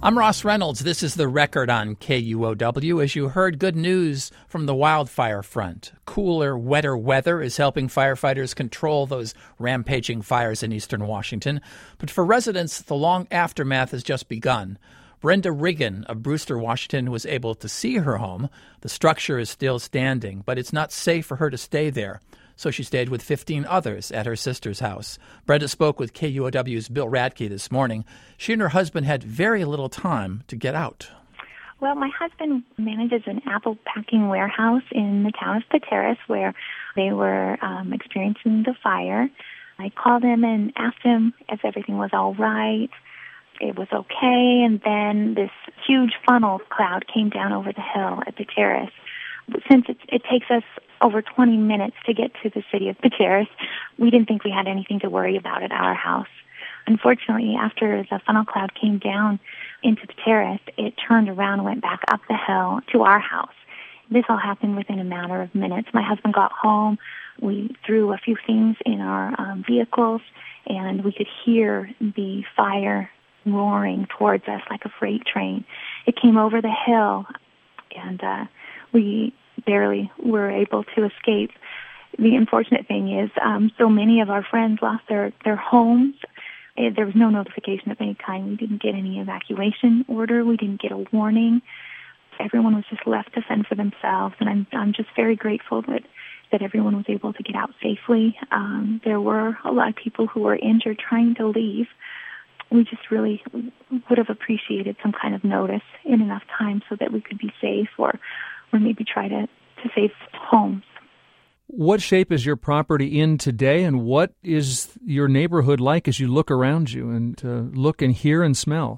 I'm Ross Reynolds. This is The Record on KUOW. As you heard, good news from the wildfire front. Cooler, wetter weather is helping firefighters control those rampaging fires in eastern Washington. But for residents, the long aftermath has just begun. Brenda Riggin of Brewster, Washington, was able to see her home. The structure is still standing, but it's not safe for her to stay there. So she stayed with 15 others at her sister's house. Brenda spoke with KUOW's Bill Radke this morning. She and her husband had very little time to get out. Well, my husband manages an apple packing warehouse in the town of Pateros where they were experiencing the fire. I called him and asked him if everything was all right. It was okay, and then this huge funnel cloud came down over the hill at Pateros. Since it takes us over 20 minutes to get to the city of Pateros, we didn't think we had anything to worry about at our house. Unfortunately, after the funnel cloud came down into Pateros, it turned around and went back up the hill to our house. This all happened within a matter of minutes. My husband got home. We threw a few things in our vehicles, and we could hear the fire roaring towards us like a freight train. It came over the hill, and we barely were able to escape. The unfortunate thing is so many of our friends lost their homes. There was no notification of any kind. We didn't get any evacuation order. We didn't get a warning. Everyone was just left to fend for themselves, and I'm just very grateful that everyone was able to get out safely. There were a lot of people who were injured trying to leave. We just really would have appreciated some kind of notice in enough time so that we could be safe or maybe try to save homes. What shape is your property in today, and what is your neighborhood like as you look around you and look and hear and smell?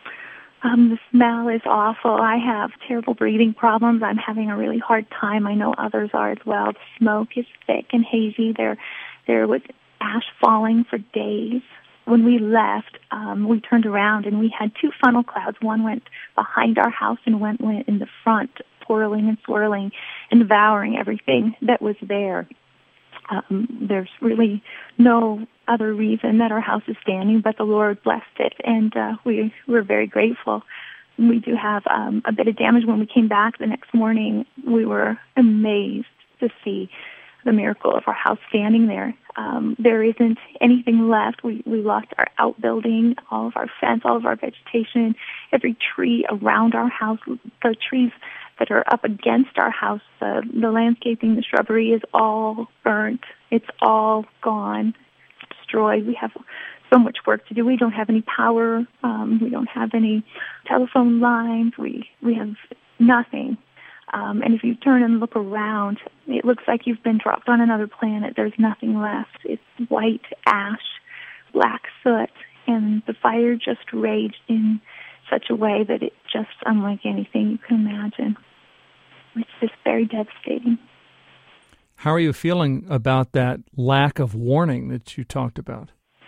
The smell is awful. I have terrible breathing problems. I'm having a really hard time. I know others are as well. The smoke is thick and hazy. There was ash falling for days. When we left, we turned around and we had two funnel clouds. One went behind our house and one went in the front, twirling and swirling and devouring everything that was there. There's really no other reason that our house is standing, but the Lord blessed it, and we're very grateful. We do have a bit of damage. When we came back the next morning, we were amazed to see the miracle of our house standing there. There isn't anything left. We lost our outbuilding, all of our fence, all of our vegetation, every tree around our house, the trees that are up against our house, the landscaping, the shrubbery is all burnt. It's all gone, destroyed. We have so much work to do. We don't have any power. We don't have any telephone lines. We have nothing. And if you turn and look around, it looks like you've been dropped on another planet. There's nothing left. It's white ash, black soot, and the fire just raged in such a way that it's just unlike anything you can imagine. It's just very devastating. How are you feeling about that lack of warning that you talked about?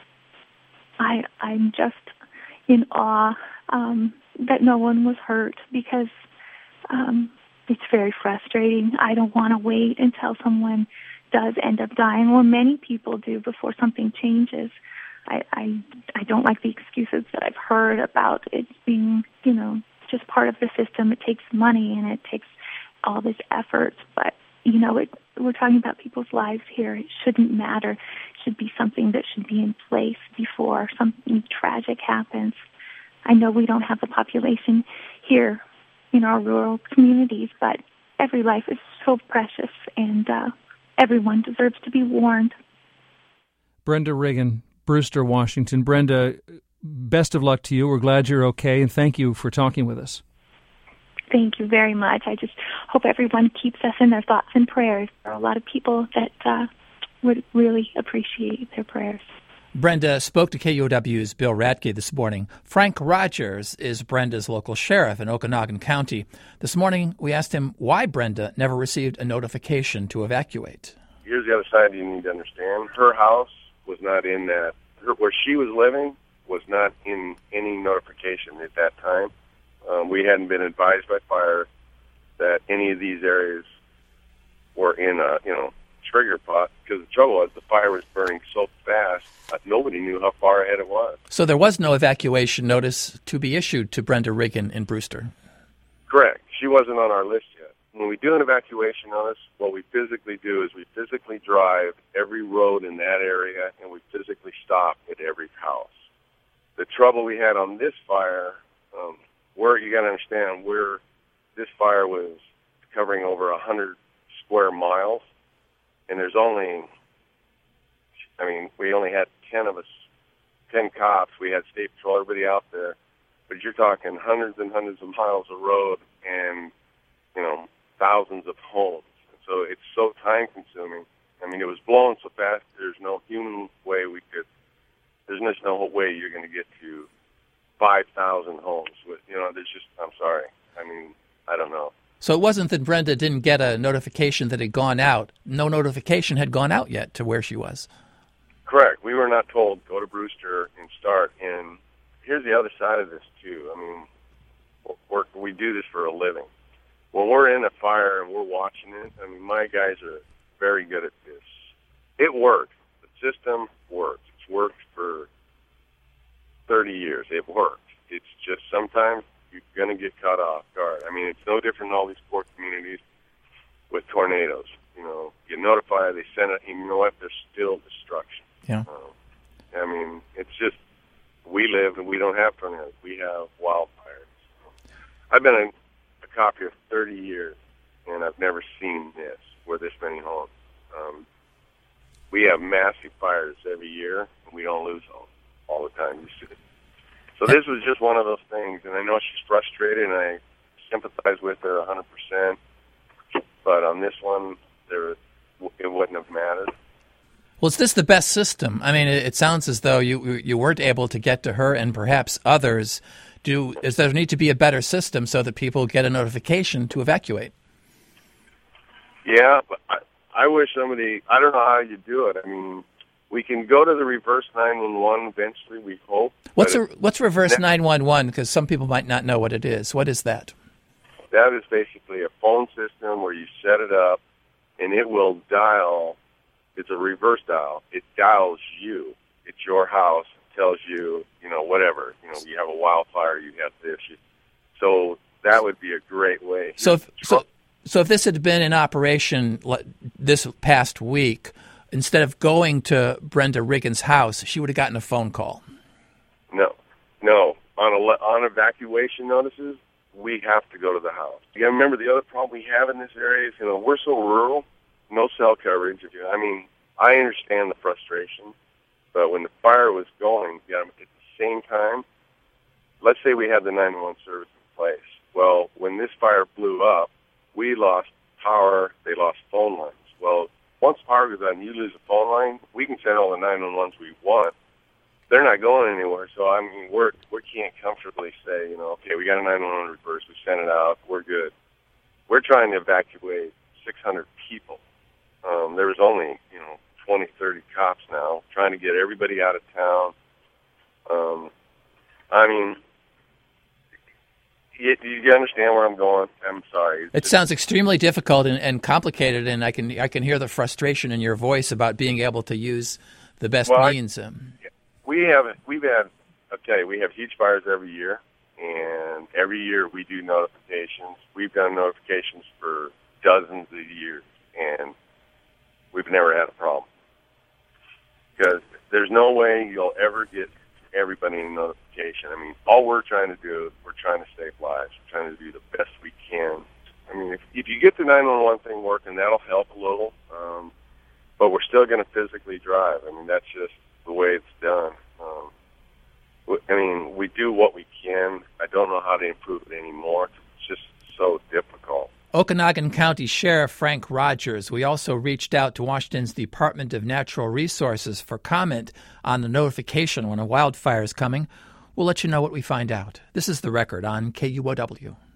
I'm just in awe that no one was hurt because it's very frustrating. I don't want to wait until someone does end up dying, or many people do before something changes. I don't like the excuses that I've heard about it being, just part of the system. It takes money and it takes all this effort, but, we're talking about people's lives here. It shouldn't matter. It should be something that should be in place before something tragic happens. I know we don't have the population here in our rural communities, but every life is so precious, and everyone deserves to be warned. Brenda Riggin, Brewster, Washington. Brenda, best of luck to you. We're glad you're okay, and thank you for talking with us. Thank you very much. I just hope everyone keeps us in their thoughts and prayers. There are a lot of people that would really appreciate their prayers. Brenda spoke to KUOW's Bill Radke this morning. Frank Rogers is Brenda's local sheriff in Okanogan County. This morning, we asked him why Brenda never received a notification to evacuate. Here's the other side you need to understand. Her house was not in that. Where she was living was not in any notification at that time. We hadn't been advised by fire that any of these areas were in a, trigger pot, because the trouble was the fire was burning so fast that nobody knew how far ahead it was. So there was no evacuation notice to be issued to Brenda Riggin in Brewster? Correct. She wasn't on our list yet. When we do an evacuation notice, what we physically do is we physically drive every road in that area, and we physically stop at every house. The trouble we had on this fire, you got to understand, this fire was covering over 100 square miles, and we only had 10 cops. We had state patrol, everybody out there, but you're talking hundreds and hundreds of miles of road and, thousands of homes. So it's so time consuming. I mean, it was blowing so fast, there's no human way there's just no way you're going to get to 5,000 homes. I'm sorry. I mean, I don't know. So it wasn't that Brenda didn't get a notification that had gone out. No notification had gone out yet to where she was. Correct. We were not told, go to Brewster and start. And here's the other side of this, too. I mean, we do this for a living. When we're in a fire and we're watching it, I mean, my guys are very good at this. It works. The system works. It's worked for 30 years. It works. It's just sometimes you're going to get caught off guard. I mean, it's no different in all these poor communities with tornadoes. You notify, they send it, and you know what? There's still destruction. Yeah. I mean, it's just, we live and we don't have tornadoes. We have wildfires. I've been a cop here 30 years, and I've never seen this, where this many homes. We have massive fires every year, and we don't lose homes all the time. So this was just one of those things, and I know she's frustrated, and I sympathize with her 100%. But on this one, it wouldn't have mattered. Well, is this the best system? I mean, it sounds as though you weren't able to get to her and perhaps others. Does there need to be a better system so that people get a notification to evacuate? Yeah, but I wish somebody, I don't know how you do it. I mean, we can go to the reverse 911 eventually, we hope. What's reverse 911? Because some people might not know what it is. What is that? That is basically a phone system where you set it up, and it will dial. It's a reverse dial. It dials you. It's your house. It tells you, whatever. You have a wildfire. You have this. So that would be a great way. So if this had been in operation this past week, instead of going to Brenda Riggin's house, she would have gotten a phone call. No. On evacuation notices, we have to go to the house. You got to remember the other problem we have in this area is, we're so rural, no cell coverage. I understand the frustration, but when the fire was going, at the same time, let's say we had the 911 service in place. Well, when this fire blew up, we lost power. They lost phone lines. Well, once power goes out and you lose a phone line, we can send all the 911s we want. They're not going anywhere. So, we can't comfortably say, okay, we got a 911 reverse. We sent it out. We're good. We're trying to evacuate 600 people. There was only, 20, 30 cops now trying to get everybody out of town. You understand where I'm going? I'm sorry. It sounds extremely difficult and complicated, and I can hear the frustration in your voice about being able to use the best means. We have huge fires every year, and every year we do notifications. We've done notifications for dozens of years, and we've never had a problem. Because there's no way you'll ever get everybody in notification. All we're trying to do is we're trying to save lives. We're trying to do the best we can. If you get the 911 thing working, that'll help a little. But we're still going to physically drive. That's just the way it's done. We do what we can. I don't know how to improve it anymore. It's just so difficult. Okanogan County Sheriff Frank Rogers. We also reached out to Washington's Department of Natural Resources for comment on the notification when a wildfire is coming. We'll let you know what we find out. This is The Record on KUOW.